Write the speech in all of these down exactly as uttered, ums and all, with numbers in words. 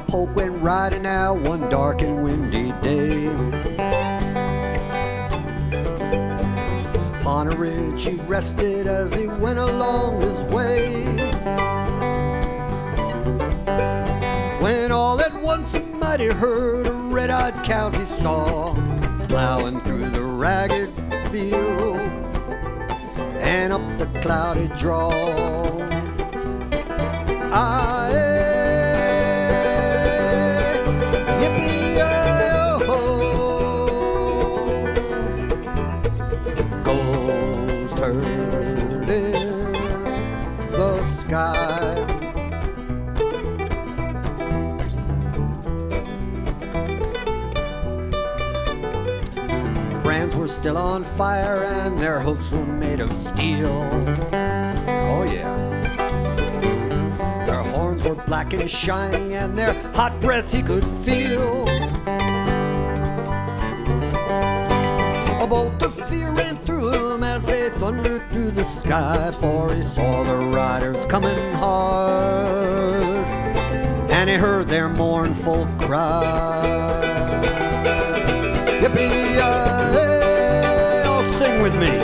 cowpoke went riding out one dark and windy day. On a ridge he rested as he went along his way, when all at once a mighty herd of red-eyed cows he saw, plowing through the ragged field and up the cloudy draw. Aye, yippee-yi-yo, ghost herd in the sky. Brands were still on fire and their hooves were made of steel. Oh yeah. Their horns were black and shiny and their hot breath he could feel. A bolt of fear ran through him as they thundered through the sky, for he saw the riders coming hard and he heard their mournful cry. Yippee-yi-hey, all sing with me.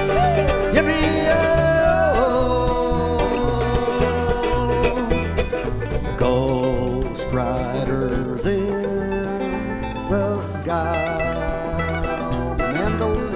Yippee-yi-oh, ghost riders in the sky. Mandolin.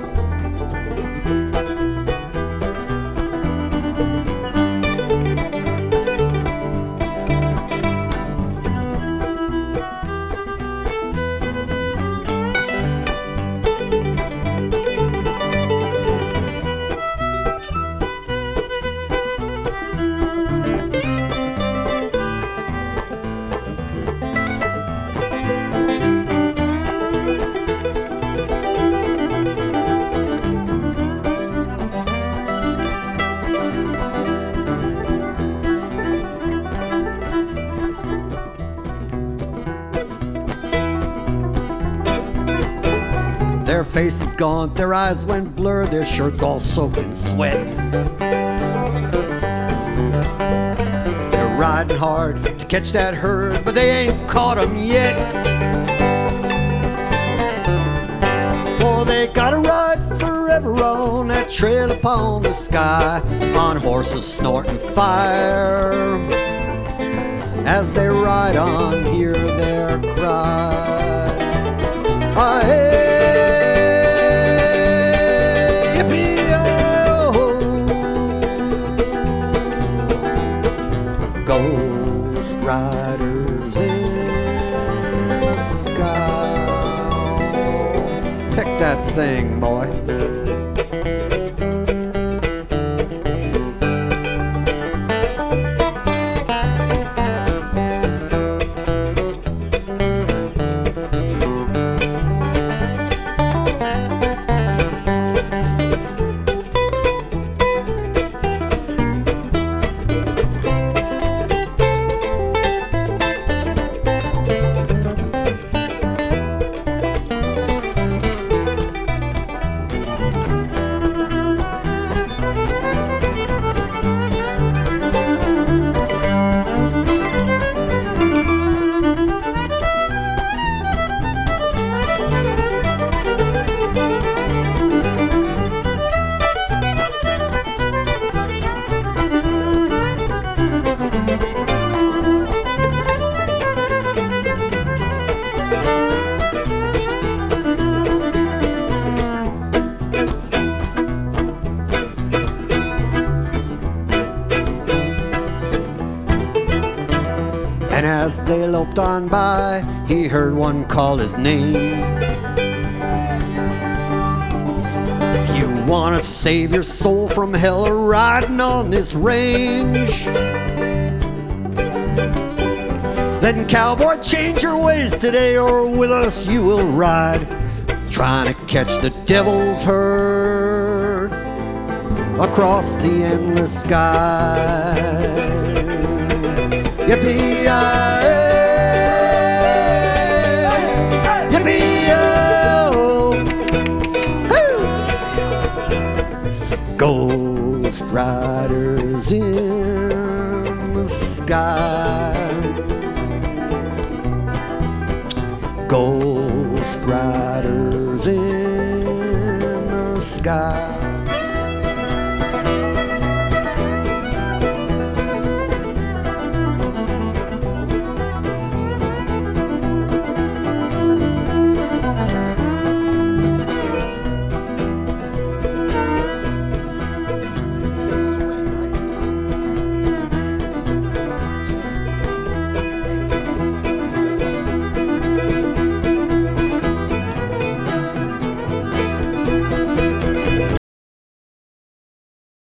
Their faces gaunt, their eyes went blurred, their shirts all soaked in sweat. They're riding hard to catch that herd, but they ain't caught 'em yet. For they gotta ride forever on that trail upon the sky, on horses snorting fire. As they ride on, hear their cry. Aye, ghost riders in the sky. Pick that thing, boy. And as they loped on by, he heard one call his name. If you want to save your soul from hell or riding on this range, then cowboy, change your ways today, or with us you will ride, trying to catch the devil's herd across the endless sky. Yippee-yi-hey, yippee-yi-oh, ghost riders in the sky. riders in the sky.